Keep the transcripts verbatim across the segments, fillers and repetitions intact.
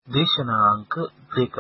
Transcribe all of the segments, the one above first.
දේශනාංක දෙක.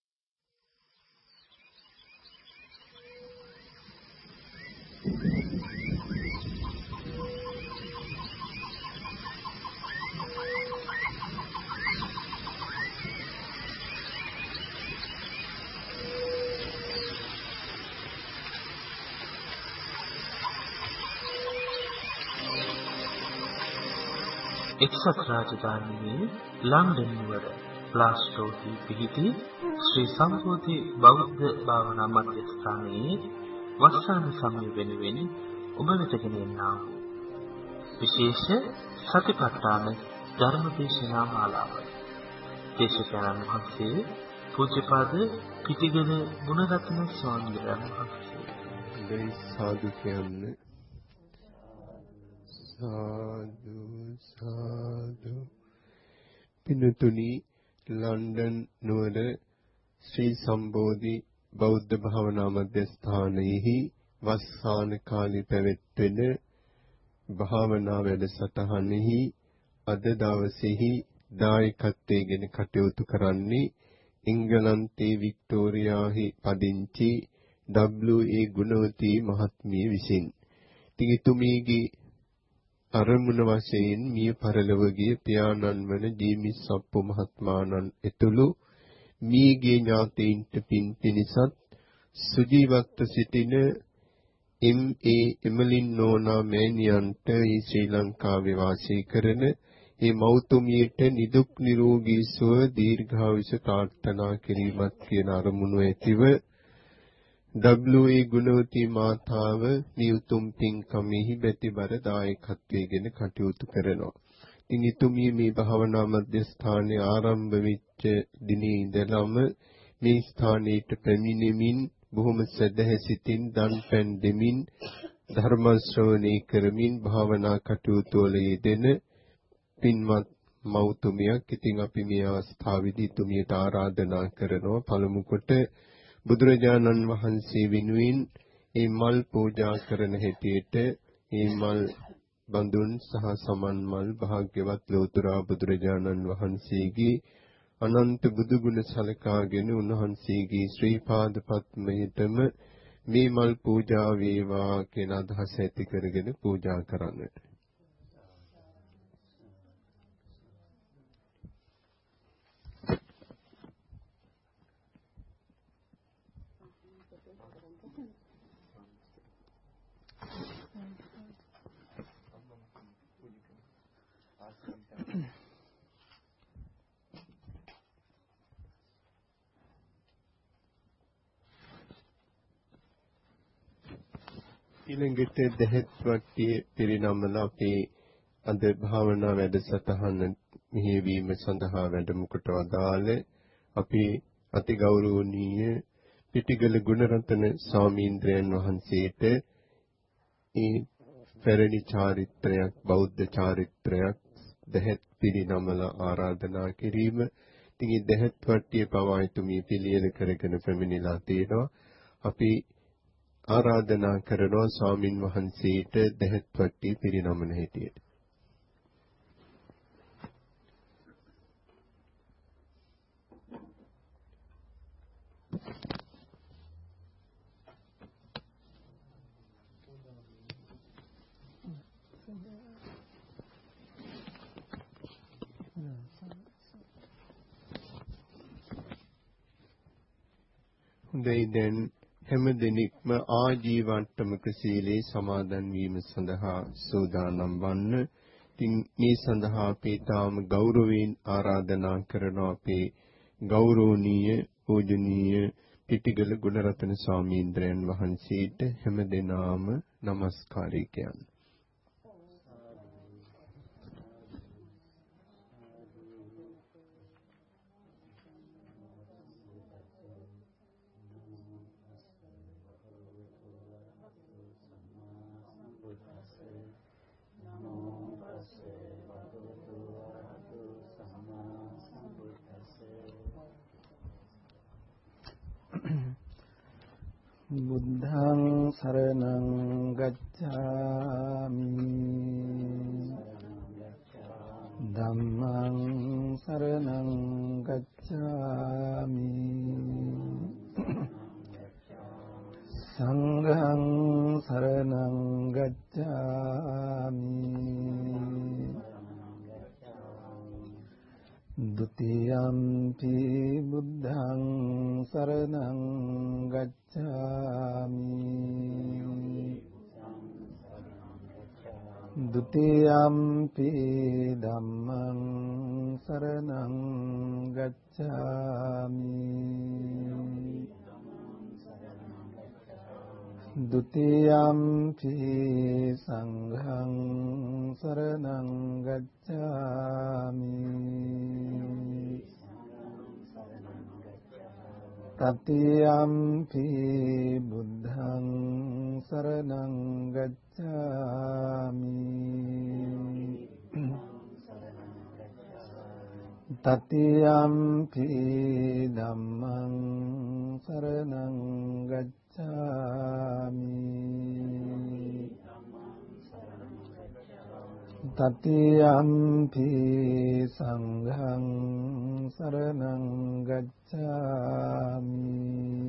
එක්සත් රාජධානියේ ලන්ඩන් නුවර ප්ලාස්ටෝහි පිහිටි ශ්‍රී සම්බෝධි බෞද්ධ භාවනා මධ්‍යස්ථානයේ වස්සාන සමය වෙනුවෙන් ඔබ වෙත ගෙන එන්නා වූ විශේෂ සතිපට්ඨාන ධර්මදේශනා මාලාව. දේශකයන්න් වහන්සේ පූජ්‍යපාද පිටිගල ගුණරත්න ස්වාමීන් වහන්සේ. දෙයි සාදු කියන්නේ සාදු සාදු. පින්තුනි, ලන්ඩන් නුවර ශ්‍රී සම්බෝධි බෞද්ධ භාවනා මධ්‍යස්ථානයෙහි වස්සාන කාලේ පැවැත්වෙන භාවනා වැඩසටහනෙහි අද දවසේහි දායකත්වයෙන් කටයුතු කරන්නේ එංගලන්තයේ වික්ටෝරියාහි පදිංචි ඩබ්ලිව්.ඒ. ගුණවතී මහත්මිය විසින්. තිගතුමීගේ අරමුණ වශයෙන් මිය පරලොවගේ පියාණන් වන ජීමිස් සප්පු මහත්මාණන් එතුළු මියගේ ඥාතීන්ට පින් පිණිසත් සුජීවත්ව සිටින එම්.ඒ. එමලින් නෝනා මෑණියන්ට ශ්‍රී ලංකාවේ වාසය කරන මේ මෞතුමියට නිදුක් නිරෝගී සුව දීර්ඝායුෂ ප්‍රාර්ථනා කිරීමත් කියන අරමුණු ඇතිව ඩබ්ලිව්.ඒ. ගුණවතී මාතාව මේ උතුම් පින්කමෙහි බැතිබර දායකත්වයෙන් කටයුතු කරනවා. ඉතින් ඊතුමිය මේ භාවනා මධ්‍යස්ථානයේ ආරම්භ වෙච්ච දිනේ ඉඳලම මේ ස්ථානයට පැමිණෙමින් බොහොම සදහැසිතින් දන් පැන් දෙමින් ධර්ම ශ්‍රවණය කරමින් භාවනා කටයුතු වල යෙදෙන පින්වත් මෞතුමියක්. ඉතින් අපි මේ අවස්ථාවේදී ඊතුමියට ආරාධනා කරනවා පළමු කොට බුදුරජාණන් වහන්සේ වෙනුවෙන් මේ මල් පූජා කරන හැටියට මේ මල් බඳුන් සහ සමන් මල් භාග්‍යවත් ලෝතර බුදුරජාණන් වහන්සේගේ අනන්ත බුදු ගුණ සලකාගෙන උන්වහන්සේගේ ශ්‍රී පාද පත්මයටම මේ මල් පූජා වේවා කියන අදහස ඇති කරගෙන පූජා කරන්නට. ඊළඟට දෙහෙත් වට්ටිය පිරිනමන අපේ අද භාවනා වැඩසටහන මෙහෙවීම සඳහා වැඩම කොට වදාළ අපේ අති ගෞරවනීය පිටිගල ගුණරත්න ස්වාමීන්ද්‍රයන් වහන්සේට ඒ පැරණි චාරිත්‍රයක් බෞද්ධ චාරිත්‍රයක් දෙහෙත් පිරිනමන ආරාධනා කිරීම. ඉතින් මේ දෙහෙත් වට්ටිය පවා ඊතුමිය පිළියෙල කරගෙන පැමිණලා තියෙනවා. අපි ආරාධනා කරනවා ස්වාමින් වහන්සේට දෙහෙත් වට්ටිය පිරිනමන හැටියට. හොඳයි, දැන් හැම දිනෙකම ආජීවන්තමක සීලේ සමාදන් වීම සඳහා සූදානම් වන්න. ඉතින් මේ සඳහා අපි තාම ගෞරවයෙන් ආරාධනා කරන අපේ ගෞරවනීය පූජනීය පිටිගල ගුණරත්න ස්වාමීන්ද්‍රයන් වහන්සේට හැම දිනාම নমස්කාරය කියන්න. බුද්ධං සරණං ගච්ඡාමි ධම්මං සරණං ගච්ඡාමි Dutiyampi buddhaṃ saraṇaṃ gacchāmi Dutiyampi dhammaṃ saraṇaṃ gacchāmi Dutiyampi saṅghaṃ saraṇaṃ gacchāmi Tatiyampi buddhaṃ saraṇaṃ gacchāmi Tatiyampi dhammaṃ saraṇaṃ gacchāmi Tatiyampi saṅghaṃ saraṇaṃ gacchāmi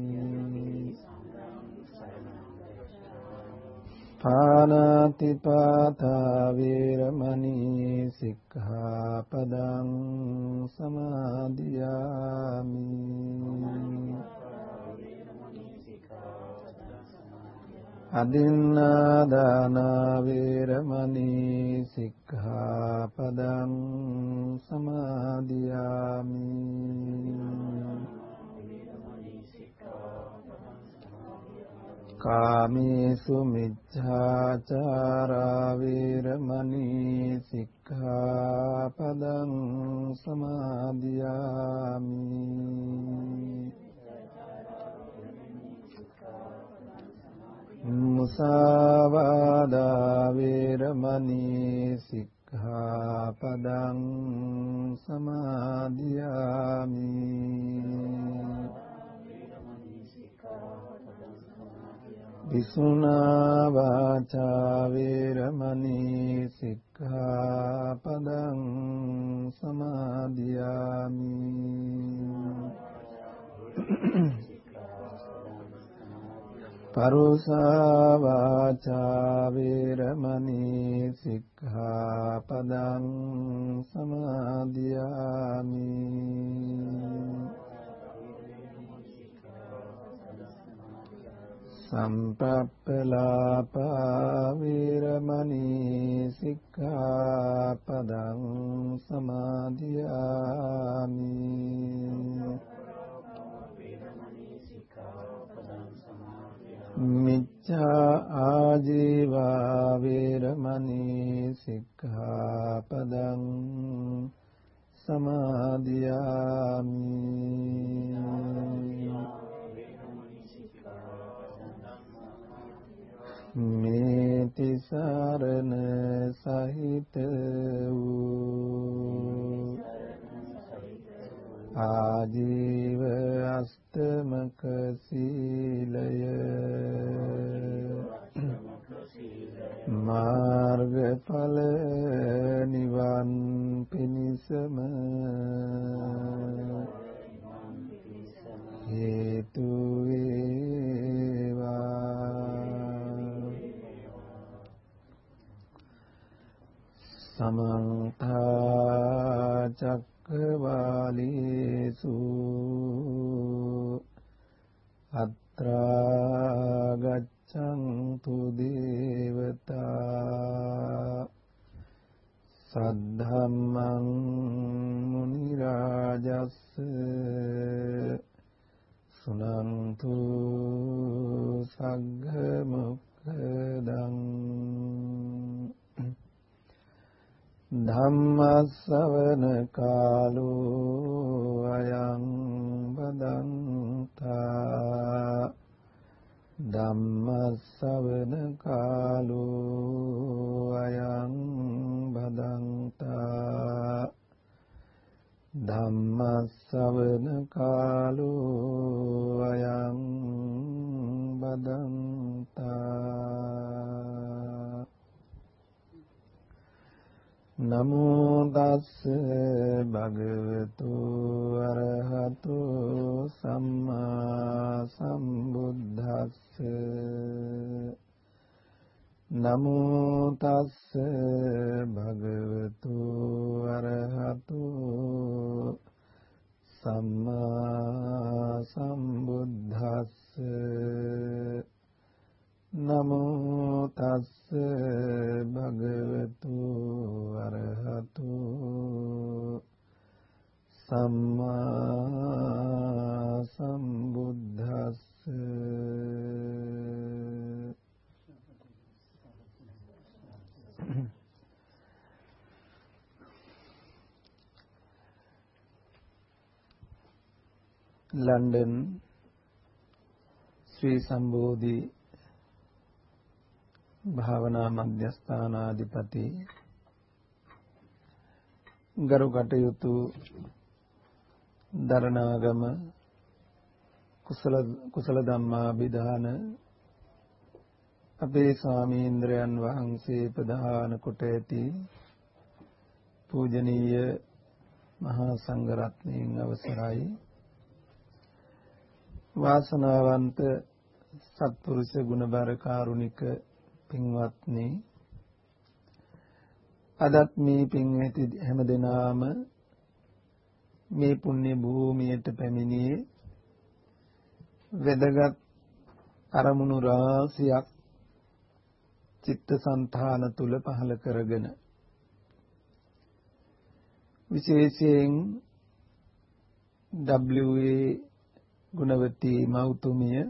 Pānātipātā vīramani sikkhapadang samadhiyāmi Adinādāna vīramani sikkhapadang samadhiyāmi Kāmesu miccācārā vīramani sikkhapadang samadhiyāmi Musāvādā vīramani sikkhapadang samadhiyāmi Visunā vācā vīramani sikkhapadang samadhiyāmi Parusā vācā vīramani sikkhapadang samadhiyāmi Sampapelāpā vīramani sikkhapadang samadhiyāmi Micchā ājīvā vīramani sikkhapadang samadhiyāmi Meti sarana sahita vū Ājīva astamaka sīlaya Mārgapala nivan pinisama Hetu veva Samantha cakkavālesu Atrā gaccantu devatā Saddhammaṃ munirājassa Sunantu sagga mokkadaṃ Dhammasavana kālo ayaṃ badantā Dhammasavana kālo ayaṃ badantā Dhammasavana kālo ayaṃ badantā Namo tassa bhagavato arahato samma sambuddhassa Namo tassa bhagavato arahato සම්මා සම්බුද්දස්ස London ශ්‍රී සම්බෝධි භාවනා මධ්‍යස්ථානාධිපති ගරු කටයුතු දරණාගම කුසල කුසල ධම්මාභිදාන අපේ ස්වාමීන්ද්‍රයන් වහන්සේ ප්‍රධාන කොට ඇති පූජනීය මහා සංඝ රත්නයන් අවසරයි වාසනාවන්ත සත්පුරුෂ ගුණබර කාරුණික පින්වත්නි අදත් මේ පින් ඇති හැම දෙනාම මේ පුණ්‍ය භූමියට පැමිණියේ වැදගත් අරමුණු රාශියක් චිත්තසංතාන තුල පහළ කරගෙන විශේෂයෙන් ඩබ්ලිව්.ඒ. ගුණවතී මෞතුමිය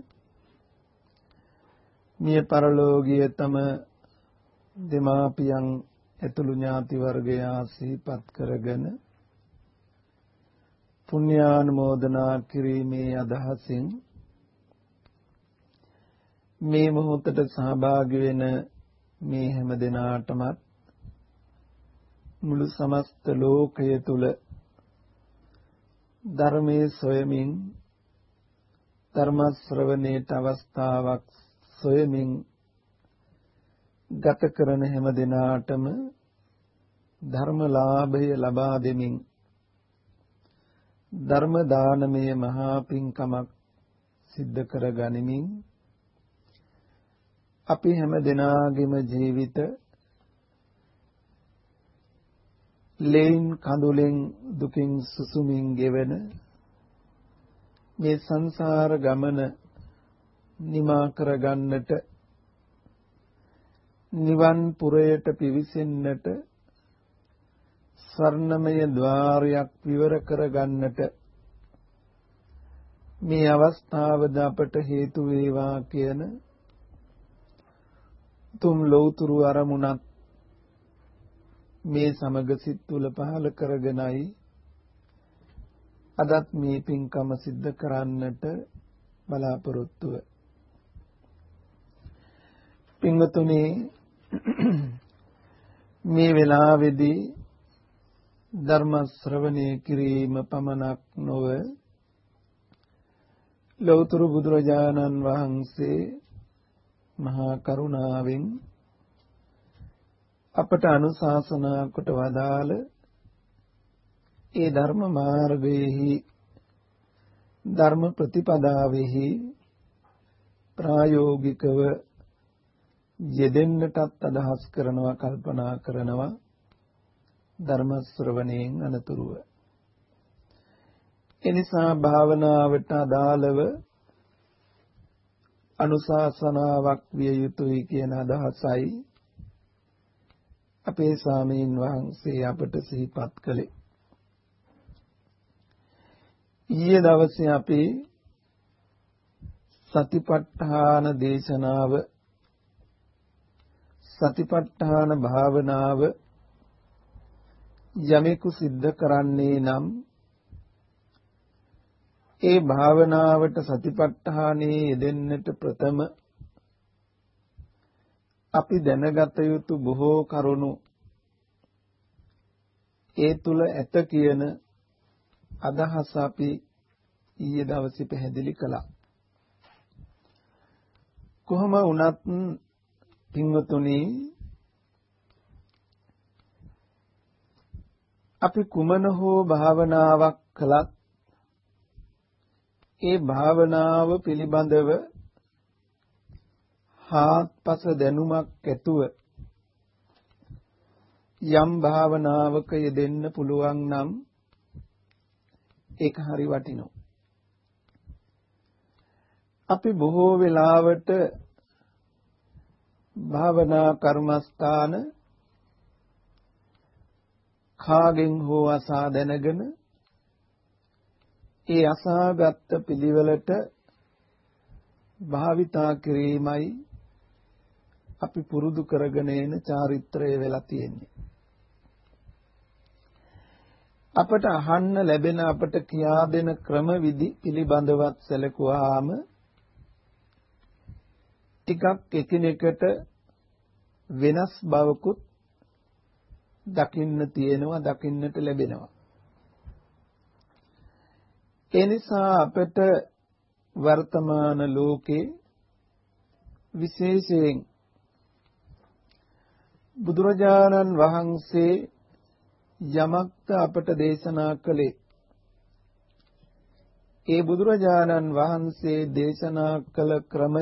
මිය පරලෝකීය තම දෙමාපියන් ඇතුළු ඥාති වර්ගය ආශීර්වාද කරගෙන පුණ්‍යානුමෝදනා කිරීමේ අදහසින් මේ මොහොතට සහභාගී වෙන මේ හැම දෙනාටම මුළු සමස්ත ලෝකය තුල ධර්මයේ සොයමින් ධර්ම ශ්‍රවණයට අවස්ථාවක් සොයමින් ගත කරන හැම දිනාටම ධර්ම ලාභය ලබා දෙමින් ධර්ම දානමය මහා පින්කමක් සිද්ධ කර ගනිමින් අපි හැම දිනාගේම ජීවිත ලේන් කඳුලෙන් දුකින් සුසුමින් ගෙවෙන මේ සංසාර ගමන නිමා කර ගන්නට නිවන් පුරයට පිවිසෙන්නට ස්වර්ණමය ద్వාරයක් විවර කර ගන්නට මේ අවස්ථාවද අපට හේතු වේවා කියන තුම් ලෞතුරු අරමුණක් මේ සමග සිත් තුල පහළ කරගෙනයි අදත් මේ පින්කම සිද්ධ කරන්නට බලාපොරොත්තුව. පින්වතුනි මේ වෙලාවේදී ධර්ම ශ්‍රවණය කිරීම පමණක් නොව ලෞතර බුදුරජාණන් වහන්සේ මහා කරුණාවෙන් අපට අනුශාසනා කොට වදාළ ඒ ධර්ම මාර්ගයේහි ධර්ම ප්‍රතිපදාවෙහි ප්‍රායෝගිකව යෙදෙන්නටත් අදහස් කරනවා කල්පනා කරනවා ධර්ම ශ්‍රවණයෙන් අනතුරුව. එනිසා භාවනාවට අදාළව අනුශාසනාවක් විය යුතුයි කියන අදහසයි අපේ ස්වාමීන් වහන්සේ අපට සිහිපත් කළේ. ඊයේ දවසේ අපි සතිපට්ඨාන දේශනාව සතිපට්ඨාන භාවනාව යමෙකු සිද්ධ කරන්නේ නම් ඒ භාවනාවට සතිපට්ඨානයේ යෙදෙන්නට ප්‍රථම අපි දැනගත යුතු බොහෝ කරුණු ඒ තුල ඇත කියන අදහස අපි ඊයේ දවසේ පැහැදිලි කළා. කොහොම වුණත් පින්වතුනි අපි කුමන හෝ භාවනාවක් කළත් ඒ භාවනාව පිළිබඳව හාත්පස දැනුමක් ඇතුව යම් භාවනාවක යෙදෙන්න පුළුවන් නම් ඒක හරි වටිනවා. අපි බොහෝ වෙලාවට භාවනා කර්මස්ථාන කාගෙන් හෝ අසා දැනගෙන ඒ අසාගත් පිළිවෙලට භාවිතා කිරීමයි අපි පුරුදු කරගෙන එන චාරිත්‍රය වෙලා තියෙන්නේ. අපට අහන්න ලැබෙන අපට කියා දෙන ක්‍රම විදි පිළිබඳවත් සැලකුවාම ටිකක් එකිනෙකට වෙනස් බවකුත් දකින්න තියෙනවා, දකින්නට ලැබෙනවා. ඒ නිසා අපට වර්තමාන ලෝකේ විශේෂයෙන් බුදුරජාණන් වහන්සේ යමක්ද අපට දේශනා කළේ, ඒ බුදුරජාණන් වහන්සේ දේශනා කළ ක්‍රමය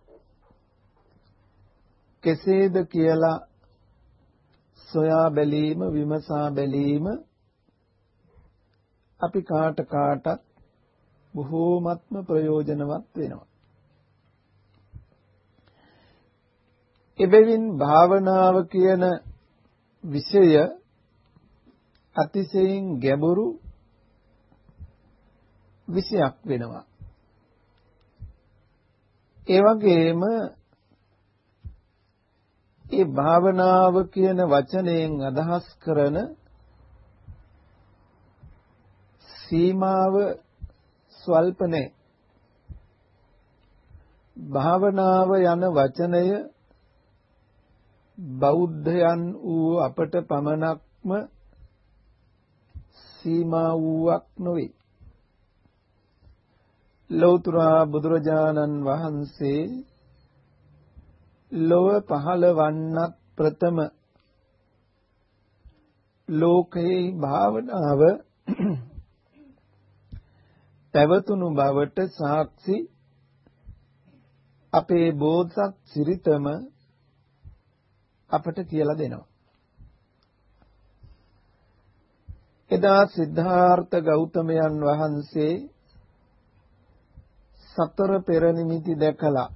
කෙසේද කියලා සොයා බැලීම, විමසා බැලීම අපි කාට කාටත් බොහෝමත්ම ප්‍රයෝජනවත් වෙනවා. එබැවින් භාවනාව කියන විෂය අතිශයින් ගැඹුරු විෂයක් වෙනවා. ඒ වගේම ඒ භාවනාව කියන වචනයෙන් අදහස් කරන සීමාව ස්වල්ප නැහැ. භාවනාව යන වචනය බෞද්ධයන් වූ අපට පමණක්ම සීමා වූවක් නොවේ. ලෞතර බුදුරජාණන් වහන්සේ ලොව පහළ වන්නත් ප්‍රථම ලෝකේ භාවනාව පැවතුණු බවට සාක්ෂි අපේ බෝසත් සිරිතම අපට කියලා දෙනවා. එදා සිද්ධාර්ථ ගෞතමයන් වහන්සේ සතර පෙර නිමිති දැකලා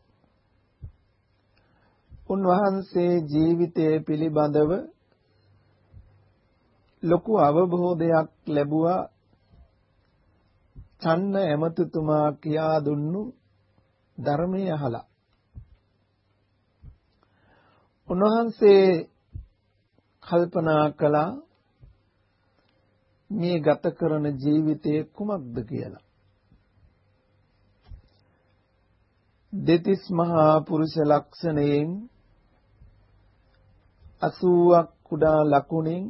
උන්වහන්සේ ජීවිතයේ පිළිබඳව ලොකු අවබෝධයක් ලැබුවා. චන්න එමතුතුමා කියා දුන්නු ධර්මය අහලා උන්වහන්සේ කල්පනා කළා මේ ගත කරන ජීවිතයේ කුමක්ද කියලා. දෙතිස් මහා පුරුෂ ලක්ෂණයෙන් අසූවක් කුඩා ලකුණින්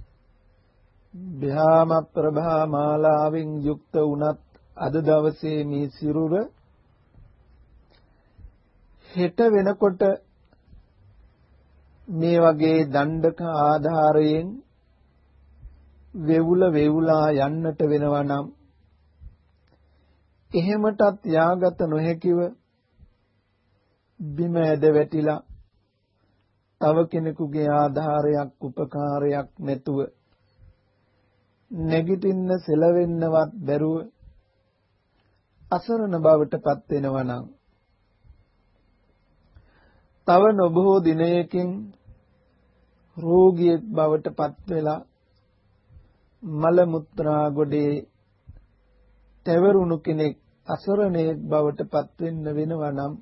භ්‍යාම ප්‍රභා මාලාවෙන් යුක්ත වුණත් අද දවසේ මේ සිරුර හෙට වෙනකොට මේ වගේ දණ්ඩක ආධාරයෙන් වෙවුල වෙවුලා යන්නට වෙනවා නම් එහෙමටත් යාගත නොහැකිව බිම ඇද වැටිලා තව කෙනෙකුගේ ආධාරයක් උපකාරයක් නැතුව නැගිටින්න සෙලවෙන්නවත් බැරුව අසරණ බවට පත් වෙනවා නම් තව නොබොහෝ දිනයකින් රෝගියෙක් බවට පත් වෙලා මල මුත්‍රා ගොඩේ තැවරුණු කෙනෙක් අසරණයෙක් බවට පත් වෙන්න වෙනවා නම්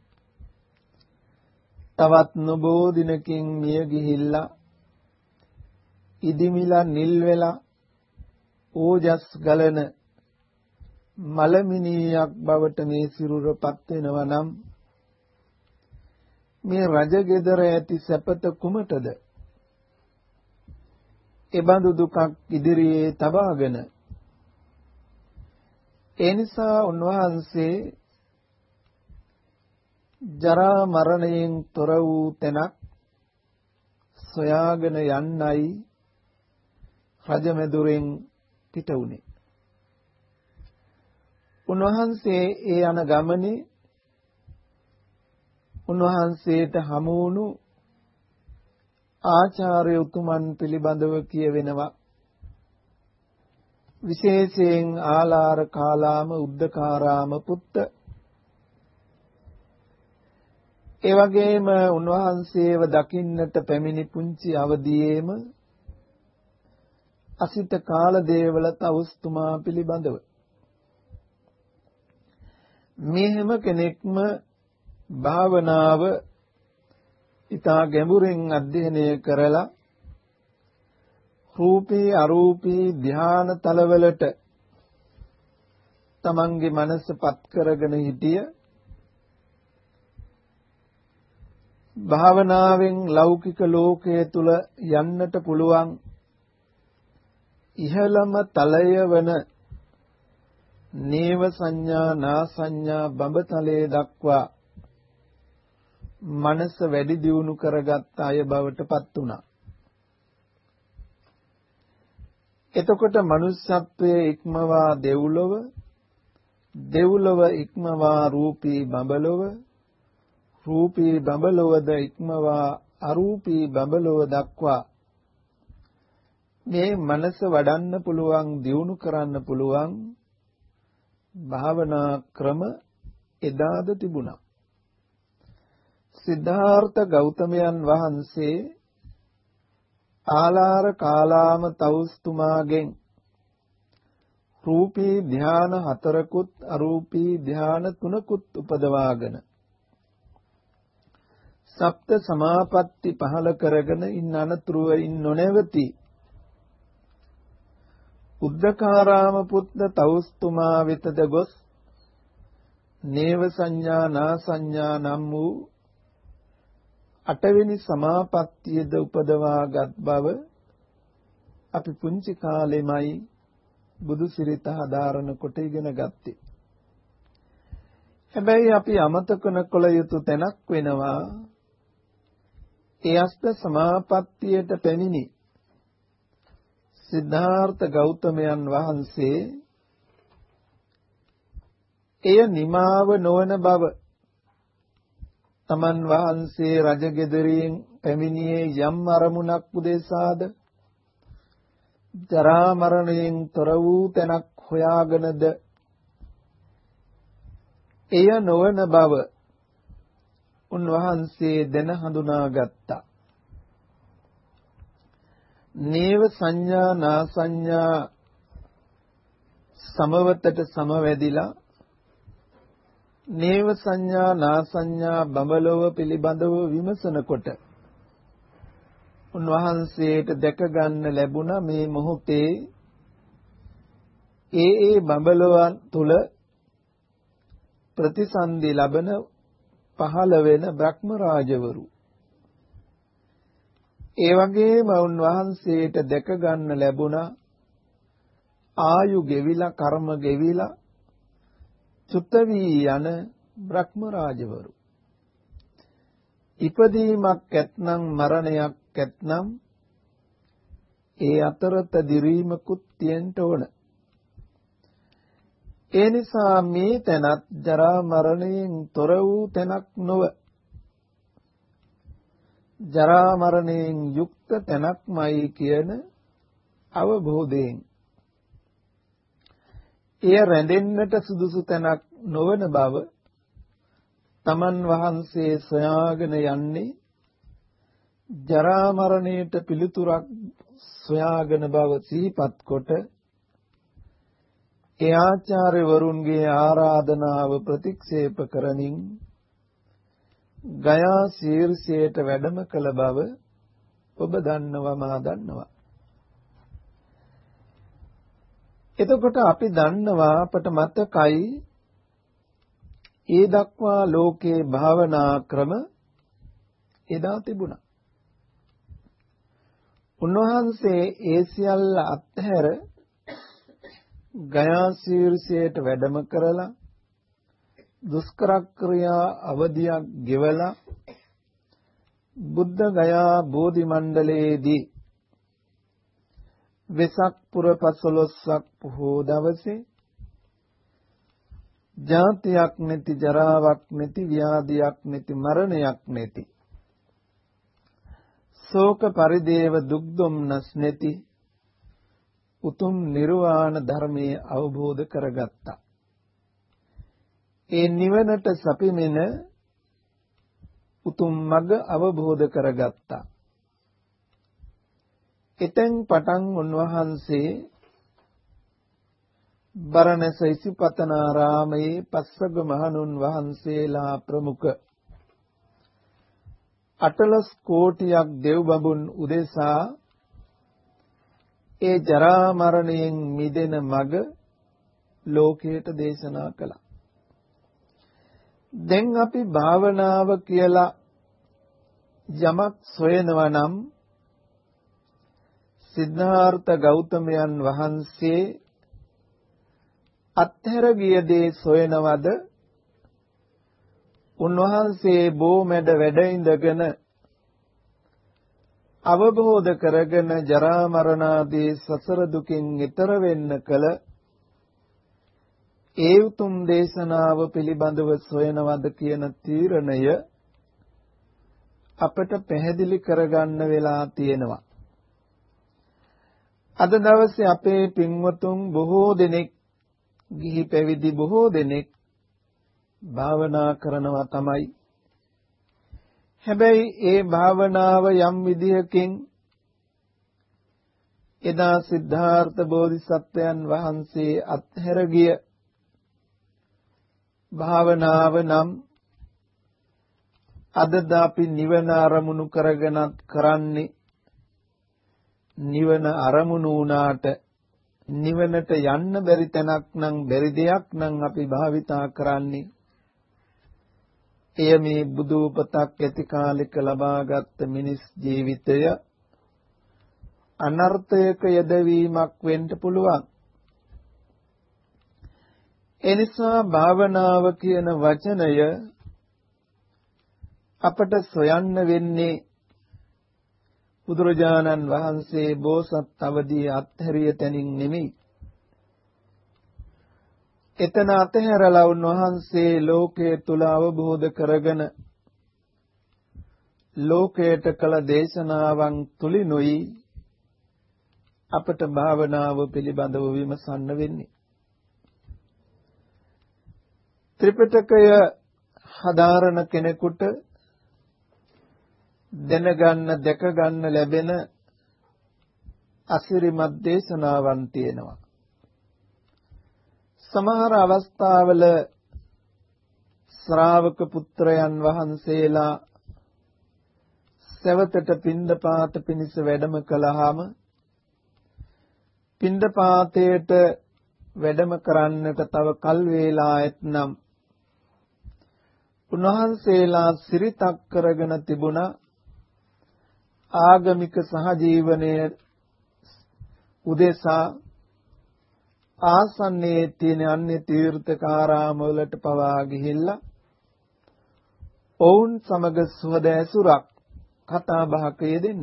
තවත් නොබෝ දිනකින් මිය ගිහිල්ලා ඉදිමිලා නිල් වෙලා ඕජස් ගලන මලමිනියක් බවට මේ සිරුරපත් වෙනවා නම් මේ රජගෙදර ඇති සැපත කුමටද? එබඳු දුකක් ඉදිරියේ තබාගෙන ඒ නිසා උන්වහන්සේ ජරා මරණයෙන් තොර වූ තැනක් සොයාගෙන යන්නයි රජමෙදුරෙන් පිට වුණේ. උන්වහන්සේ ඒ යන ගමනේ උන්වහන්සේට හමු වුණු ආචාර්ය උතුමන් පිළිබඳව කියවෙනවා. විශේෂයෙන් ආලාර කාලාම උද්දකාරාම පුත්ත ඒ වගේම උන්වහන්සේව දකින්නට පැමිණි පුංචි අවදියේම අසිත කාලදේවල තවුස්තුමා පිළිබඳව මේ හැම කෙනෙක්ම භාවනාව ඊටා ගැඹුරින් අධ්‍යයනය කරලා රූපී අරූපී ධාන තලවලට තමන්ගේ මනසපත් කරගෙන හිටිය භාවනාවෙන් ලෞකික ලෝකයේ තුල යන්නට පුළුවන් ඉහළම තලය වන නේව සංඥා නා සංඥා බඹතලයේ දක්වා මනස වැඩි දියුණු කරගත් අය බවට පත් වුණා. එතකොට මනුෂ්‍යත්වයේ ඉක්මවා දෙව්ලොව, දෙව්ලොව ඉක්මවා රූපී බඹලොව, රූපී බඹලොවද ඉක්මවා අරූපී බඹලොව දක්වා මේ මනස වඩන්න පුළුවන්, දියුණු කරන්න පුළුවන් භාවනා ක්‍රම එදාද තිබුණා. සිද්ධාර්ථ ගෞතමයන් වහන්සේ ආලාර කාලාම තවුස්තුමාගෙන් රූපී ධාන හතරකුත් අරූපී ධාන තුනකුත් උපදවාගෙන සප්ත සමාපatti පහල කරගෙන ඉන්න අනතුරුව ඉන් නොනැවති උද්දකාරාම පුත්ත තවුස්තුමා වෙතද ගොස් නේව සංඥා නා සංඥා නම් වූ අටවෙනි සමාපත්තියද උපදවාගත් බව අපි පුංචි කාලෙමයි බුදු සිරිත හදාරන කොට ඉගෙන ගත්තේ. හැබැයි අපි අමතක නොකළ යුතු තැනක් වෙනවා. ඒ අෂ්ට සමාපත්තියට පැමිණි සිද්ධාර්ථ ගෞතමයන් වහන්සේ එය නිමාව නොවන බව තමන් වහන්සේ රජගෙදරින් පැමිණියේ යම් අරමුණක් උදෙසාද ජරා මරණයෙන් තොර වූ තැනක් හොයාගෙනද එය නොවන බව උන්වහන්සේ දැන හඳුනාගත්තා. නේව සංඥා නා සංඥා සමවතට සමවැදිලා නේව සංඥා නා සංඥා බඹලොව පිළිබඳව විමසනකොට උන්වහන්සේට දැක ගන්න ලැබුණා මේ මොහොතේ ඒ ඒ බඹලොවන් තුල ප්‍රතිසන්දි ලබන පහළ වෙන බ්‍රහ්ම රාජවරු. ඒ වගේම උන්වහන්සේට දැක ගන්න ලැබුණා ආයු ගෙවිලා කර්ම ගෙවිලා චුත වී යන බ්‍රහ්ම රාජවරු. ඉපදීමක් ඇත්නම් මරණයක් ඇත්නම් ඒ අතරත දිරීමකුත් තියෙන්න ඕන. ඒ නිසා මේ තැනත් ජරා මරණයෙන් තොර වූ තැනක් නොව ජරා මරණයෙන් යුක්ත තැනක්මයි කියන අවබෝධයෙන් එය රැඳෙන්නට සුදුසු තැනක් නොවන බව තමන් වහන්සේ සොයාගෙන යන්නේ ජරා මරණයට පිළිතුරක් සොයාගෙන බව සිහිපත් කොට ඒ ආචාර්යවරුන්ගේ ආරාධනාව ප්‍රතික්ෂේප කරමින් ගයා ශීර්ෂයට වැඩම කළ බව ඔබ දන්නවා මා දන්නවා. එතකොට අපි දන්නවා අපට මතකයි ඒ දක්වා ලෝකේ භාවනා ක්‍රම එදා තිබුණා. උන්වහන්සේ ඒ සියල්ල අත්හැර ගයා ශීර්ෂයට වැඩම කරලා දුෂ්කර ක්‍රියා අවධියක් ගෙවලා බුද්ධ ගයා බෝධි මණ්ඩලයේදී වෙසක් පුර පසළොස්වක් පොහෝ දවසේ ජාතියක් නැති ජරාවක් නැති ව්‍යාධියක් නැති මරණයක් නැති ශෝක පරිදේව දුක් දුම්නස් නැති උතුම් නිර්වාණ ධර්මයේ අවබෝධ කරගත්තා. ඒ නිවනට සපිමින උතුම් මඟ අවබෝධ කරගත්තා. එතෙන් පටන් උන්වහන්සේ බරණැස ඉසිපතනාරාමයේ පස්සග මහණුන් වහන්සේලා ප්‍රමුඛ අටලස් කෝටියක් දෙව් බඹුන් උදෙසා ඒ ජරා මරණයෙන් මිදෙන මඟ ලෝකයට දේශනා කළා. දැන් අපි භාවනාව කියලා යමක් සොයනවා නම් සිද්ධාර්ථ ගෞතමයන් වහන්සේ අත්හැර ගිය දේ සොයනවද? උන්වහන්සේ බොමැඩ වැඩ ඉඳගෙන අවබෝධ කරගෙන ජරා මරණ ආදී සසර දුකින් ඈතර වෙන්න කල ඒ උතුම් දේශනාව පිළිබඳව සොයනවද කියන තීරණය අපට පැහැදිලි කරගන්න වෙලා තියෙනවා. අද දවසේ අපේ පින්වතුන් බොහෝ දෙනෙක් ගිහි පැවිදි බොහෝ දෙනෙක් භාවනා කරනවා තමයි. හැබැයි ඒ භාවනාව යම් විදියකින් එදා සිද්ධාර්ථ බෝධිසත්වයන් වහන්සේ අත්හැර ගිය භාවනාව නම් අද අපි නිවන අරමුණු කරගෙනත් කරන්නේ නිවන අරමුණු වුණාට නිවනට යන්න බැරි තැනක් නම් බැරි දෙයක් නම් අපි භාවිතා කරන්නේ එය මේ බුදු උපතක් ඇති කාලෙක ලබාගත් මිනිස් ජීවිතය අනර්ථයක යෙදවීමක් වෙන්න පුළුවන්. එනිසා භාවනාව කියන වචනය අපට සොයන්න වෙන්නේ බුදුරජාණන් වහන්සේ බෝසත් අවදී අත්හැරිය තැනින් නෙමෙයි. එතන අතහැරලා උන්වහන්සේ ලෝකයේ තුල අවබෝධ කරගෙන ලෝකයට කළ දේශනාවන් තුලිනුයි අපට භාවනාව පිළිබඳව විමසන්න වෙන්නේ. ත්‍රිපිටකය හදාරන කෙනෙකුට දැනගන්න දැකගන්න ලැබෙන අසිරිමත් දේශනාවන් තියෙනවා. සමහර අවස්ථාවල ශ්‍රාවක පුත්‍රයන් වහන්සේලා සවතට පින්දපාත පිණිස වැඩම කළාම පින්දපාතයට වැඩම කරන්නට තව කල් වේලා ඇතනම් උන්වහන්සේලා සිරිතක් කරගෙන තිබුණා ආගමික සහජීවනයේ උදෙසා ආසන්නයේ තියෙන අන්‍ය තීර්ථකාරාම වලට පවා ගිහිල්ලා ඔවුන් සමග සුවද ඇසුරක් කතා බහක යෙදෙන්න.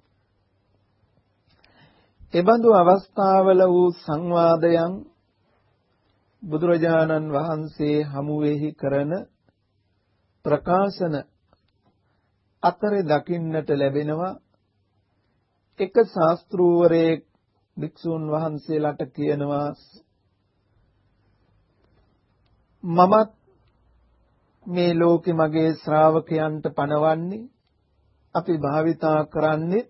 එබඳු අවස්ථාවල වූ සංවාදයන් බුදුරජාණන් වහන්සේ හමුවේහි කරන ප්‍රකාශන අතරේ දකින්නට ලැබෙනවා. එක ශාස්ත්‍රූවරයෙක් භික්ෂුන් වහන්සේලාට කියනවා මමත් මේ ලෝකෙ මගේ ශ්‍රාවකයන්ට පණවන්නේ අපි භාවිතා කරන්නේ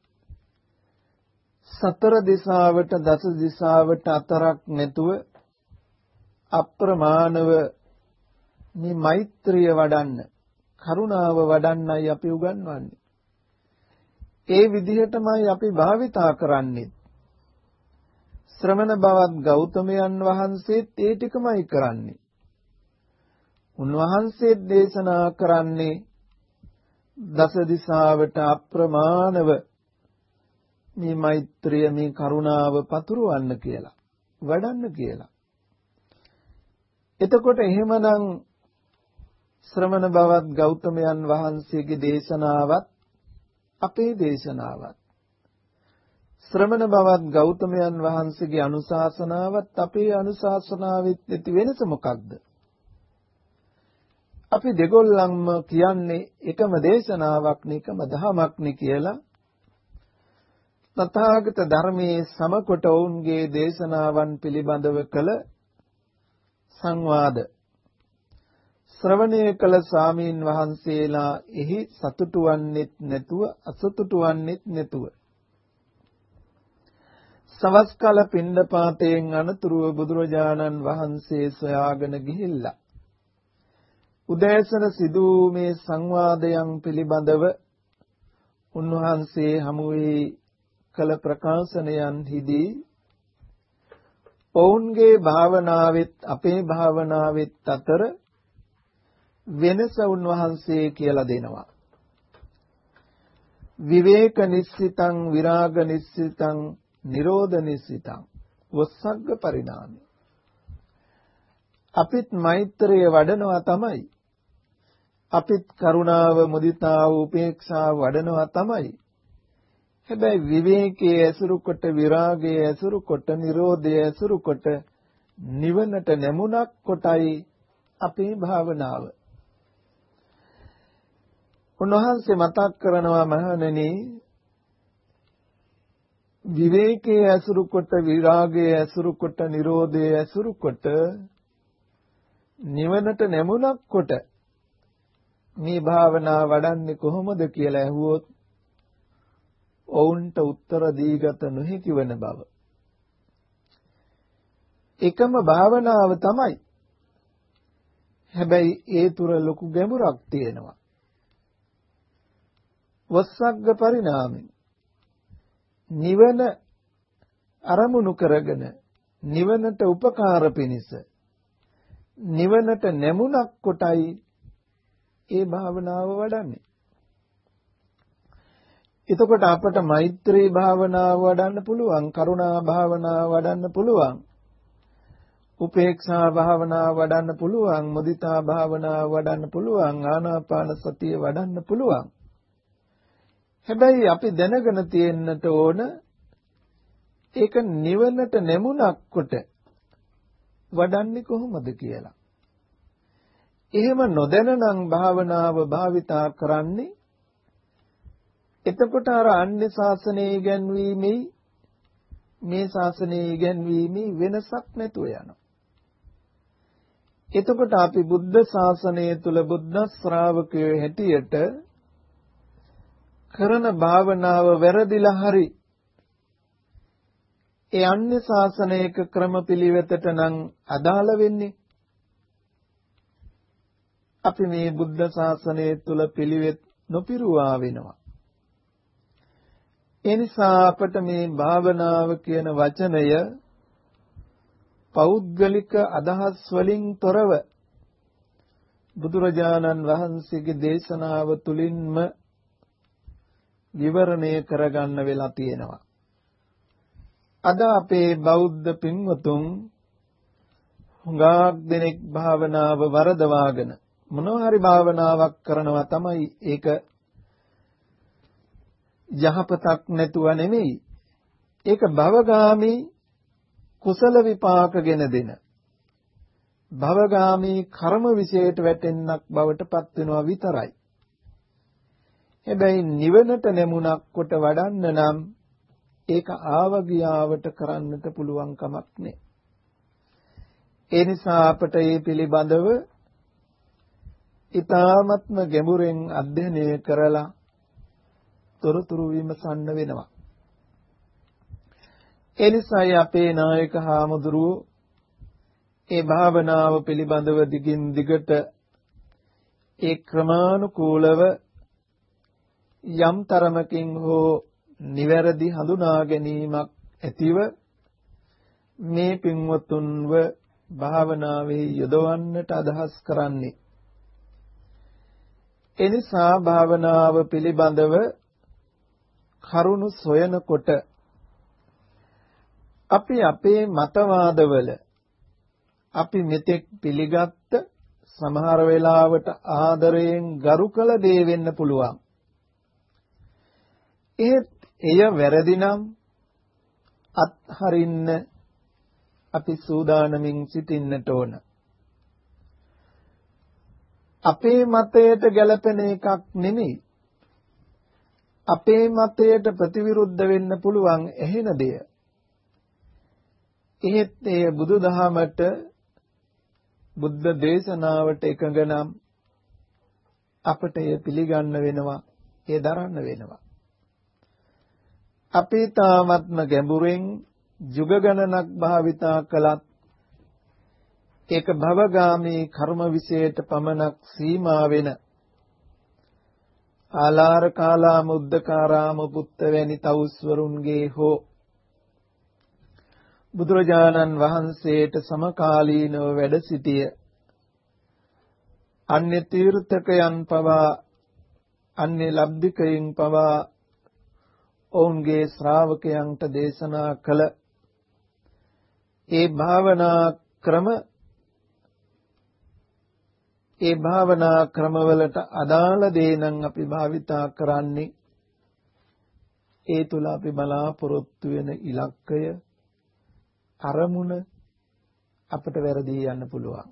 සතර දිසාවට දස දිසාවට අතරක් නැතුව අප්‍රමාණව මේ මෛත්‍රිය වඩන්න කරුණාව වඩන්නයි අපි උගන්වන්නේ. ඒ විදිහටමයි අපි භාවිතා කරන්නේ. ශ්‍රමණ බවත් ගෞතමයන් වහන්සේත් ඒ ටිකමයි කරන්නේ. උන්වහන්සේ දේශනා කරන්නේ දස දිසාවට අප්‍රමාණව මේ මෛත්‍රිය මේ කරුණාව පතුරවන්න කියලා වඩන්න කියලා. එතකොට එහෙමනම් ශ්‍රමණ බවත් ගෞතමයන් වහන්සේගේ දේශනාවත් අපේ දේශනාවත් ශ්‍රමණ බවත් ගෞතමයන් වහන්සේගේ අනුශාසනාවත් අපේ අනුශාසනාවෙත් ඇති වෙනස මොකක්ද? අපි දෙගොල්ලන්ම කියන්නේ එකම දේශනාවක් නේ එකම දහමක් නේ කියලා. තථාගත ධර්මයේ සමකොට ඔවුන්ගේ දේශනාවන් පිළිබඳව කළ සංවාද ශ්‍රවණය කළ ස්වාමීන් වහන්සේලා එහි සතුටු වන්නෙත් නැතුව අසතුටු වන්නෙත් නැතුව සවස් කාල පිණ්ඩපාතයෙන් අනතුරුව බුදුරජාණන් වහන්සේ සොයාගෙන ගිහිල්ලා උදෑසන සිදු මේ සංවාදයන් පිළිබඳව උන්වහන්සේ හමුවේ කළ ප්‍රකාශනයන්හිදී ඔවුන්ගේ භාවනාවෙත් අපේ භාවනාවෙත් අතර වෙනස උන්වහන්සේ කියලා දෙනවා. විවේක නිස්සිතං විරාග නිස්සිතං නිරෝධ නිස්සිතං වස්සග්ග පරිණාමය. අපිත් මෛත්‍රිය වඩනවා තමයි. අපිත් කරුණාව මුදිතාව උපේක්ෂාව වඩනවා තමයි. හැබැයි විවේකයේ ඇසුරු කොට විරාගයේ ඇසුරු කොට නිරෝධයේ ඇසුරු කොට නිවනට නැමුණක් කොටයි අපේ භාවනාව. උන්වහන්සේ මතක් කරනවා මහණෙනි විවේකයේ ඇසුරු කොට විරාගයේ ඇසුරු කොට නිරෝධයේ ඇසුරු කොට නිවනට නැමුණක් කොට මේ භාවනා වඩන්නේ කොහොමද කියලා ඇහුවොත් ඔවුන්ට උත්තර දීගත නොහැකි වන බව. එකම භාවනාව තමයි. හැබැයි ඒ තුර ලොකු ගැඹුරක් තියෙනවා. වස්සග්ග පරිණාමය. නිවන අරමුණු කරගෙන නිවනට උපකාර පිණිස නිවනට නැමුණක් කොටයි ඒ භාවනාව වඩන්නේ. එතකොට අපට මෛත්‍රී භාවනාව වඩන්න පුළුවන්, කරුණා භාවනාව වඩන්න පුළුවන්, උපේක්ෂා භාවනාව වඩන්න පුළුවන්, මුදිතා භාවනාව වඩන්න පුළුවන්, ආනාපාන සතිය වඩන්න පුළුවන්. හැබැයි අපි දැනගෙන තියෙන්නට ඕන ඒක නිවනට නැමුණක් කොට වඩන්නේ කොහොමද කියලා. එහෙම නොදැනනම් භාවනාව භාවිතා කරන්නේ එතකොට අර අන්‍ය ශාසනයේ ඉගැන්වීමේ මේ ශාසනයේ ඉගැන්වීමේ වෙනසක් නැතුව යනවා. එතකොට අපි බුද්ධ ශාසනය තුල බුද්ධ ශ්‍රාවකයෝ හැටියට කරන භාවනාව වැරදිලා හරි ඒ අන්‍ය ශාසනයක ක්‍රමපිළිවෙතට නම් අදාළ වෙන්නේ. අපි මේ බුද්ධ ශාසනය තුල පිළිවෙත් නොපිරුවා වෙනවා. ඒ නිසා අපට මේ භාවනාව කියන වචනය පෞද්ගලික අදහස් වලින් තොරව බුදුරජාණන් වහන්සේගේ දේශනාව තුලින්ම විවරණය කරගන්න වෙලා තියෙනවා. අද අපේ බෞද්ධ පින්වතුන් හුඟක් දෙනෙක් භාවනාව වරදවාගෙන මොනවා හරි භාවනාවක් කරනවා තමයි ඒක යහපතක් නැතුව නෙමෙයි. ඒක භවගාමී කුසල විපාකගෙන දෙන භවගාමී කර්ම විශේෂයට වැටෙන්නක් බවට පත් වෙනවා විතරයි. හැබැයි නිවනට නැමුණක් කොට වඩන්න නම් ඒක ආවගියාවට කරන්නට පුළුවන් කමක් නෑ. ඒ නිසා අපට මේ පිළිබඳව ඊ타ත්ම ගැඹුරෙන් අධ්‍යයනය කරලා තොරතුරු විමසන්න වෙනවා. ඒ නිසායි අපේ නායක හාමුදුරුවෝ ඒ භාවනාව පිළිබඳව දිගින් දිගට ඒ ක්‍රමානුකූලව යම් තරමකින් හෝ නිවැරදි හඳුනා ගැනීමක් ඇතිව මේ පින්වතුන්ව භාවනාවේ යොදවන්නට අදහස් කරන්නේ. එනිසා භාවනාව පිළිබඳව කරුණු සොයනකොට අපි අපේ මතවාදවල අපි මෙතෙක් පිළිගත්ත සමහර වෙලාවට ආදරයෙන් ගරු කළ දේ වෙන්න පුළුවන්. ඒත් එය වැරදි නම් අත්හරින්න අපි සූදානමින් සිටින්නට ඕන. අපේ මතයට ගැළපෙන එකක් නෙමෙයි. අපේ මතයට ප්‍රතිවිරුද්ධ වෙන්න පුළුවන් එහෙන දෙය. එහෙත් එය බුදුදහමට බුද්ධ දේශනාවට එකඟ නම් අපට එය පිළිගන්න වෙනවා, එය දරන්න වෙනවා. අපි තාමත්ම ගැඹුරෙන් යුග ගණනක් භාවිතා කළත් ඒක භවගාමී කර්ම විශේෂයට පමණක් සීමා වෙන ආලාර කාලාම උද්දකාරාම පුත්ත වැනි තවුස්වරුන්ගේ හෝ බුදුරජාණන් වහන්සේට සමකාලීනව වැඩ සිටිය අන්‍ය තීර්ථකයන් පවා අන්‍ය ලබ්ධිකයින් පවා ඔවුන්ගේ ශ්‍රාවකයන්ට දේශනා කළ ඒ භාවනා ක්‍රම ඒ භාවනා ක්‍රමවලට අදාළ දේ නම් අපි භාවිතා කරන්නේ ඒ තුල අපි බලාපොරොත්තු වෙන ඉලක්කය අරමුණ අපිට වැරදී යන්න පුළුවන්.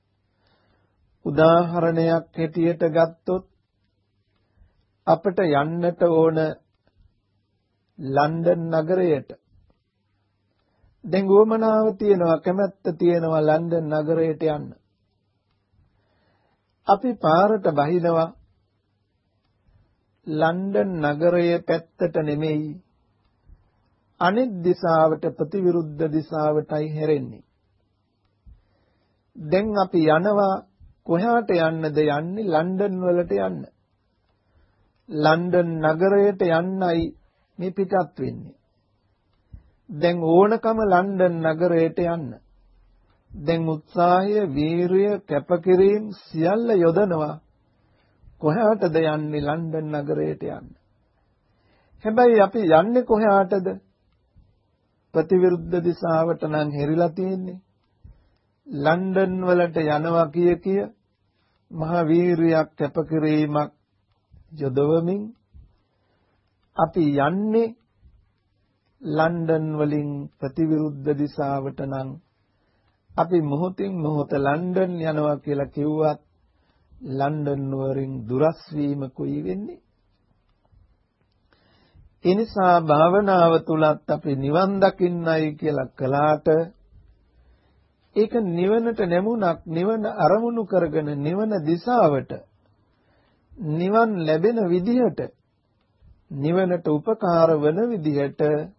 උදාහරණයක් හැටියට ගත්තොත් අපිට යන්නට ඕන ලන්ඩන් නගරයට. දැන් ගෝමනාව තියෙනවා, කැමැත්ත තියෙනවා ලන්ඩන් නගරයට යන්න. අපි පාරට බහිනවා ලන්ඩන් නගරයේ පැත්තට නෙමෙයි අනිත් දිශාවට ප්‍රතිවිරුද්ධ දිශාවටයි හැරෙන්නේ. දැන් අපි යනවා කොහාට යන්නද යන්නේ? ලන්ඩන් වලට යන්න. ලන්ඩන් නගරයට යන්නයි මේ පිටත් වෙන්නේ. දැන් ඕනකම ලන්ඩන් නගරයට යන්න. දැන් උත්සාහය, වීරිය, කැපකිරීම සියල්ල යොදනවා කොහාටද යන්නේ? ලන්ඩන් නගරයට යන්න. හැබැයි අපි යන්නේ කොහාටද? ප්‍රතිවිරුද්ධ දිශාවට නම් හැරිලා තියෙන්නේ. ලන්ඩන් වලට යනවා කිය කිය මහා වීරියක්, කැපකිරීමක් යොදවමින් අපි යන්නේ ලන්ඩන් වලින් ප්‍රතිවිරුද්ධ දිශාවට නම් අපි මොහොතින් මොහොත ලන්ඩන් යනවා කියලා කිව්වත් ලන්ඩන් වරින් දුරස් වීම කුයි වෙන්නේ. ඒ නිසා භාවනාව තුලත් අපි නිවන් දකින්නයි කියලා කළාට ඒක නිවනට නැමුණක්, නිවන අරමුණු කරගෙන නිවන දිශාවට, නිවන් ලැබෙන විදිහට, නිවනට උපකාර වන විදිහට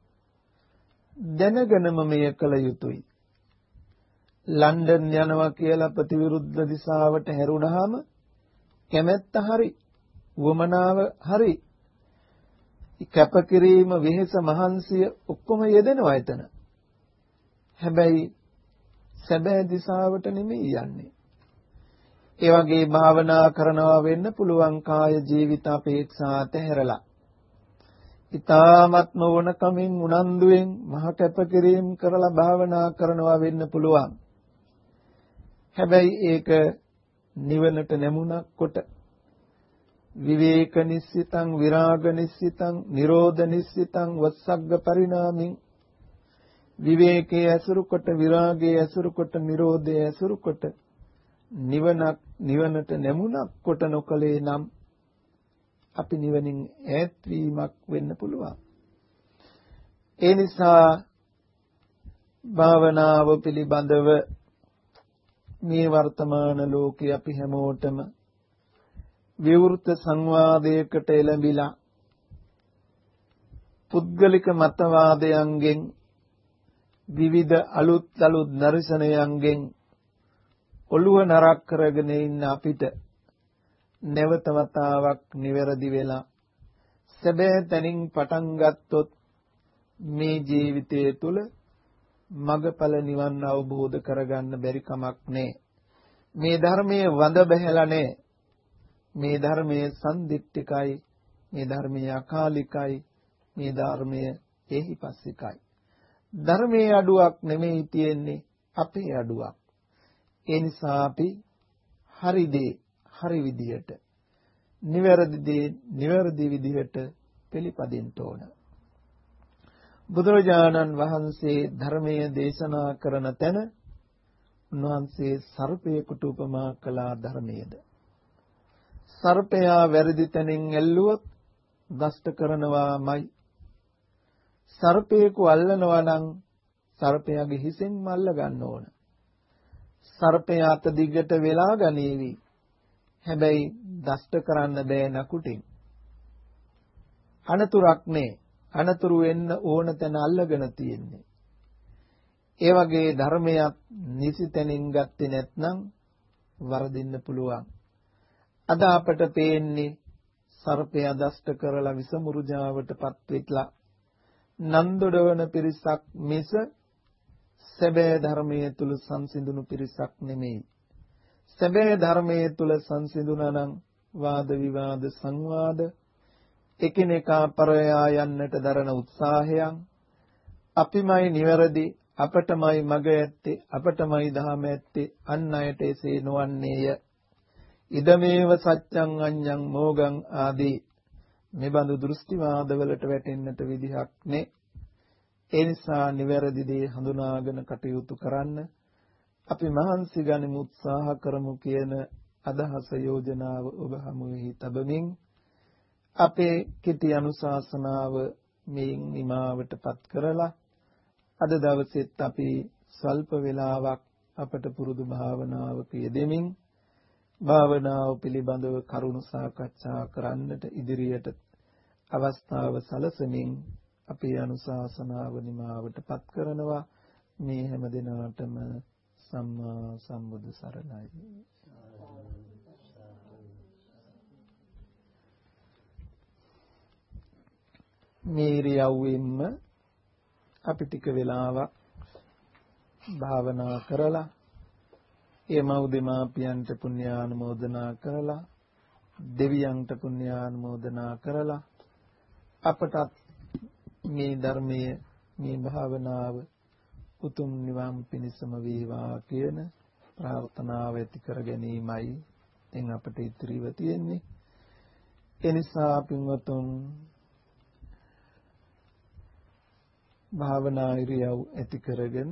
දැනගෙනම මෙය කළ යුතුයි. ලන්ඩන් යනවා කියලා ප්‍රතිවිරුද්ධ දිශාවට හැරුණාම කැමැත්ත හරි, වමනාව හරි, කැපකිරීම, වෙහෙස, මහන්සිය ඔක්කොම යෙදෙනවා එතන. හැබැයි සැබෑ දිශාවට නෙමෙයි යන්නේ. ඒ වගේ භාවනා කරනවා වෙන්න පුළුවන් කාය ජීවිත අපේක්ෂා ඇතහැරලා. ඊ타ත්ම වුණකමින් උනන්දුවෙන් මහ කැපකිරීම කරලා භාවනා කරනවා වෙන්න පුළුවන්. හැබැයි ඒක නිවනට නැමුණක් කොට විවේක නිස්සිතං, විරාග නිස්සිතං, නිරෝධ නිස්සිතං, වස්සග්ග පරිණාමින් විවේකයේ ඇසුරු කොට, විරාගයේ ඇසුරු කොට, නිරෝධයේ ඇසුරු කොට නිවනක් නිවනට නැමුණක් කොට නොකලේ නම් අපි නිවනින් ඈත් වීමක් වෙන්න පුළුවන්. ඒ නිසා භාවනාව පිළිබඳව මේ වර්තමාන ලෝකේ අපි හැමෝටම විවෘත සංවාදයකට එළඹිලා පුද්ගලික මතවාදයන්ගෙන්, විවිධ අලුත් අලුත් දර්ශනයන්ගෙන් ඔළුව නරක් කරගෙන ඉන්න අපිට නැවත වතාවක් නිවැරදි වෙලා සැබෑ තැනින් පටන් ගත්තොත් මේ ජීවිතය තුළ මගඵල නිවන් අවබෝධ කරගන්න බැරි කමක් නැහැ. මේ ධර්මයේ වඳ බැහැලා නැහැ. මේ ධර්මයේ සම්දිට්ඨිකයි, මේ ධර්මයේ අකාලිකයි, මේ ධර්මයේ එහිපස්සිකයි. ධර්මයේ අඩුවක් නෙමෙයි තියෙන්නේ, අපේ අඩුවක්. ඒ නිසා අපි හරි දේ හරි විදියට, නිවැරදි දේ නිවැරදි විදියට පිළිපදින්න ඕන. බුදුරජාණන් වහන්සේ ධර්මයේ දේශනා කරන තැන උන්වහන්සේ සර්පයෙකුට උපමා කළා ධර්මයේද. සර්පයා වැරදි තැනින් ඇල්ලුවොත් දෂ්ට කරනවාමයි. සර්පයෙකු අල්ලනවා නම් සර්පයාගේ හිසෙන් මල්ල ගන්න ඕන. සර්පයා අත දිගට වෙලා ගනීවි. හැබැයි දෂ්ට කරන්න බෑ නකුටින්. අනතුරක් නේ. අනතුරු වෙන්න ඕන තැන අල්ලගෙන තියෙන්නේ. ඒ වගේ ධර්මයක් නිසිතෙනින් ගත්තේ නැත්නම් වරදින්න පුළුවන්. අද අපට පේන්නේ සර්පයා දෂ්ට කරලා විස මුරුජාවටපත් වෙట్లా නන්දොඩවන පිරිසක් මිස සැබෑ ධර්මයේ තුල සංසිඳුණු පිරිසක් නෙමෙයි. සැබෑ ධර්මයේ තුල සංසිඳුණා නම් වාද විවාද සංවාද එකිනෙකා පරයා යන්නට දරන උත්සාහයන් අපිමයි නිවැරදි අපටමයි මග ඇත්තේ අපටමයි ධහම ඇත්තේ අන් අයට එසේ නොවන්නේය. ඉදමේව සත්‍යං අඤ්ඤං මෝගං ආදී මෙබඳු දෘෂ්ටිවාදවලට වැටෙන්නට විදිහක් නේ. ඒ නිසා නිවැරදි දේ හඳුනාගෙන කටයුතු කරන්න අපි මහන්සි ගනිමු උත්සාහ කරමු කියන අදහස යෝජනාව ඔබ හමුවෙහි තබමින් අපේ කිටි අනුශාසනාව මේන් නිමාවටපත් කරලා අද දවසෙත් අපි ස්වල්ප වේලාවක් අපට පුරුදු භාවනාවක යෙදෙමින් භාවනාව පිළිබඳව කරුණු සාකච්ඡා කරන්නට ඉදිරියට අවස්ථාව සලසමින් අපේ අනුශාසනාව නිමාවටපත් කරනවා. මේ හැම දිනකටම සම්මා සම්බුදු සරණයි. මේරියවෙන්න අපි ටික වෙලාවක් භාවනා කරලා ඒ මව් දෙමාපියන්ට පුණ්‍යානුමෝදනා කරලා දෙවියන්ට පුණ්‍යානුමෝදනා කරලා අපටත් මේ ධර්මයේ මේ භාවනාව උතුම් නිවන් පිණසම වේවා කියන ප්‍රාර්ථනාව ඇති කර ගැනීමයි දැන් අපට ඉතිරිව තියෙන්නේ. ඒ නිසා පින්වතුන් භාවනා ඉරියව් ඇති කරගෙන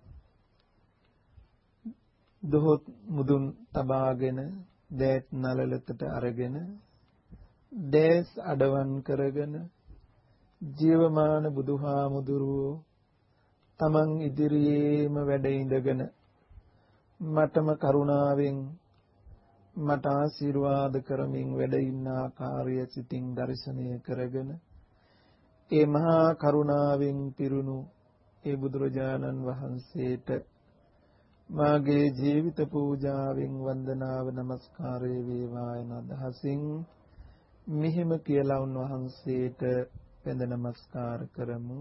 දොහොත් මුදුන් තබාගෙන දෑත් නලලකට අරගෙන දැස් අඩවන් කරගෙන ජීවමාන බුදුහාමුදුරුවෝ තමන් ඉදිරියේම වැඩ ඉඳගෙන මටම කරුණාවෙන් මට ආශිර්වාද කරමින් වැඩ ඉන්න ආකාරය සිතින් දර්ශනය කරගෙන ඒ මහා කරුණාවෙන් පිරුණු ඒ බුදුරජාණන් වහන්සේට මාගේ ජීවිත පූජාවෙන් වන්දනාව නමස්කාරය වේවා යන අදහසින් මෙහිම කියලා උන්වහන්සේට වැඳ නමස්කාර කරමු.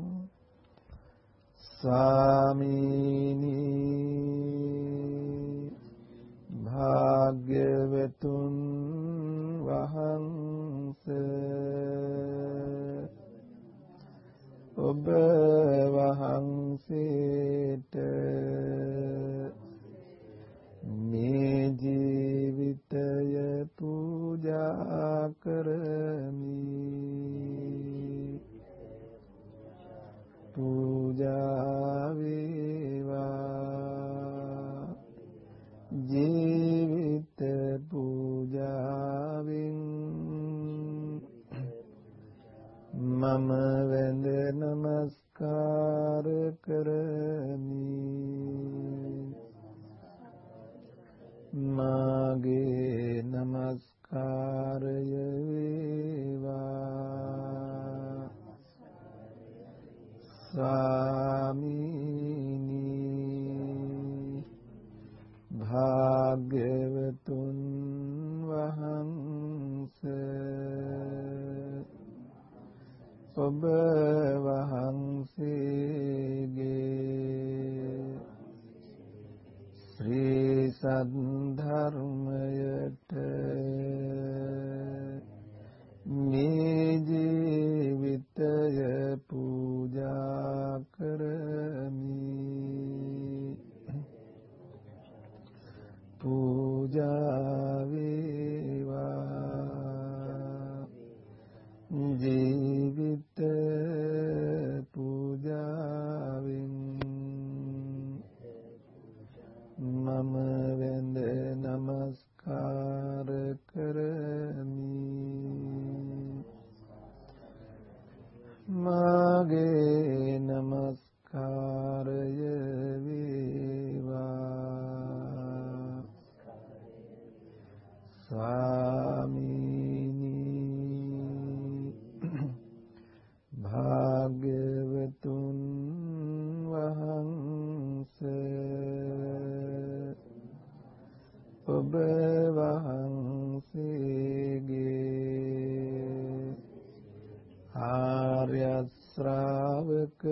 ස්වාමීනි භාග්‍යවතුන් වහන්සේ ඔබ වහන්සේට මේ ජීවිතය පූජා කරමි. පූජා වේවා ජීවිත පූජාවෙන් මම වැඳ නමස්කාර කරමි. මාගේ නමස්කාරය වේවා ස්වාමීනි භාග්‍යවතුන් වහන්සේ ඔබ වහන්සේගේ ශ්‍රී සද්ධර්මයට මේ ජීවිතය පූජා කරමි. පූජා වේවා ජීවිත පූජාවෙන් මම වැඳ නමස්කාර කරමි. මාගේ නමස්කාරය වේවා ඔබ වහන්සේගේ ආර්ය ශ්‍රාවක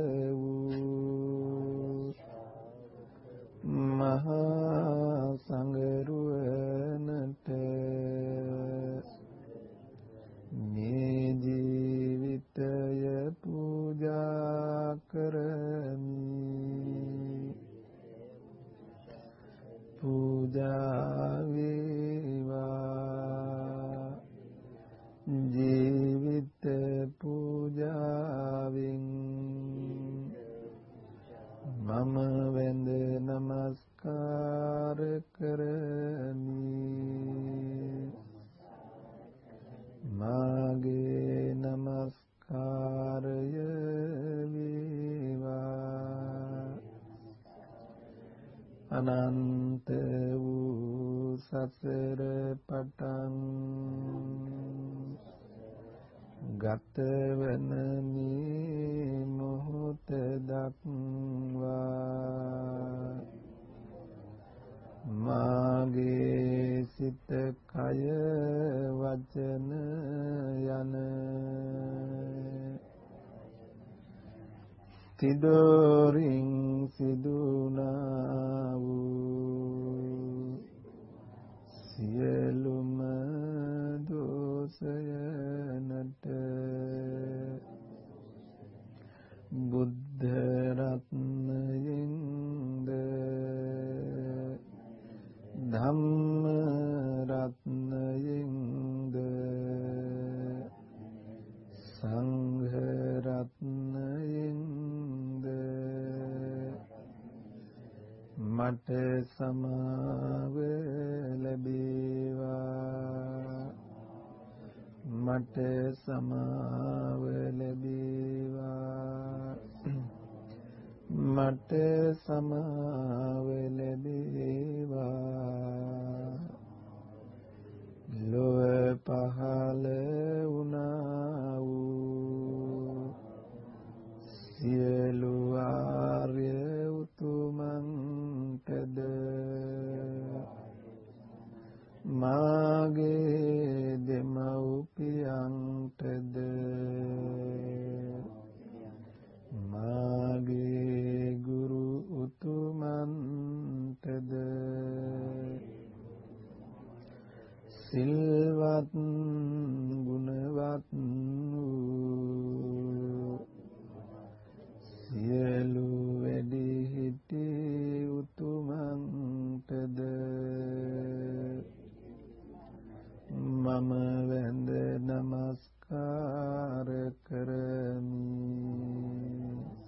වූ මහා සංඝරුවනට මේ ජීවිතය පූජා කරමි පූජා වේවා ජීවිත පූජාවෙන් මම වැඳ නමස්කාර කරමි මාගේ නමස්කාරය වේවා අනන්ත වූ සසර පටන් ගතවන මේ මොහොත දක්වා මාගේ සිත කය වචන යන තිදොරින් සිදුනා වූ සියලුම දෝෂයන්ට බුද්ධ රත්නයෙන්ද ධම්ම රත්නයෙන්ද සංඝ රත්නයෙන්ද මට සමාව ලැබේවා මට සමාව ලැබේවා මට සමාව ලැබේවා ලොව පහළ වුණා වූ සියලු ආර්ය උතුමන්ටද මාගේ දෙමව්පියන්ටද මාගේ ගුරු උතුමන්ටද සිල්වත් ගුණවත් වූ සියලු වැඩිහිටි උතුමන්ටද මම වැඳ නමස්කාර කරමි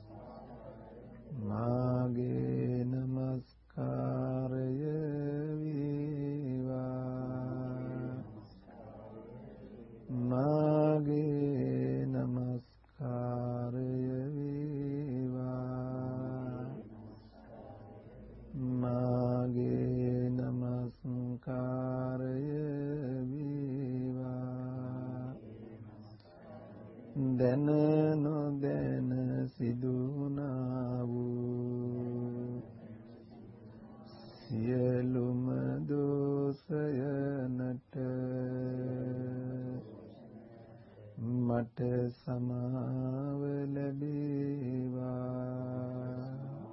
මාගේ නමස්කාරය වේවා මාගේ නමස්කාරය වේවා මාගේ නමස්කාරය දැන නොදැන සිදුනා වූ සියලුම දෝෂයන්ට මට සමාව ලැබේවා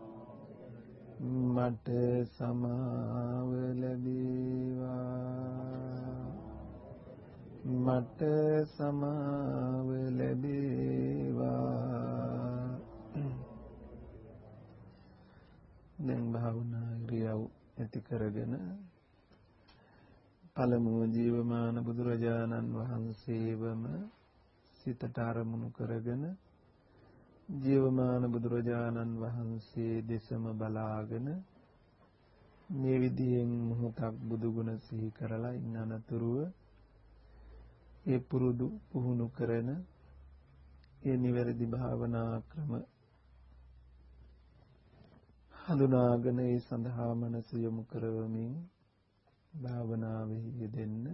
මට සමාව ලැබේවා මට සමාව ලැබේවා දැන් භාවනා ක්‍රියාව ඇති කරගෙන පළමුව ජීවමාන බුදුරජාණන් වහන්සේවම සිතට අරමුණු කරගෙන ජීවමාන බුදුරජාණන් වහන්සේ දෙසම බලාගෙන මේ විදියෙන් මොහොතක් බුදු ගුණ සිහි කරලා ඉන්න අනතුරුව ඒ පුරුදු පුහුණු කරන ඒ නිවැරදි භාවනා ක්‍රම හඳුනාගෙන ඒ සඳහා මනස යොමු කරවමින් භාවනාවෙහි යෙදෙන්න.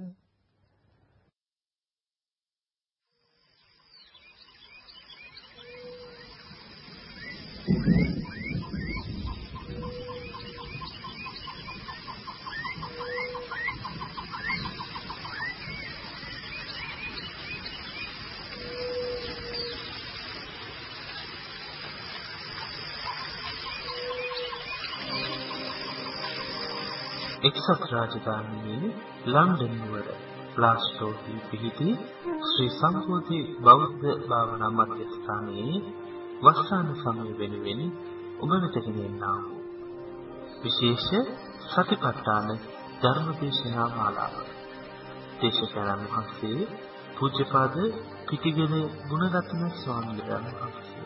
එක්සත් රාජධානියේ ලන්ඩන් නුවර ප්ලාස්ටෝහි පිහිටි ශ්‍රී සම්බෝධි බෞද්ධ භාවනා මධ්‍යස්ථානයේ වස්සාන සමය වෙනුවෙන් ඔබ වෙත ගෙනෙන්නා වූ විශේෂ සතිපට්ඨාන ධර්මදේශනා මාලාව. දේශකයන්න් වහන්සේ පූජ්‍යපාද පිටිගෙල ගුණරත්න ස්වාමීන් වහන්සේ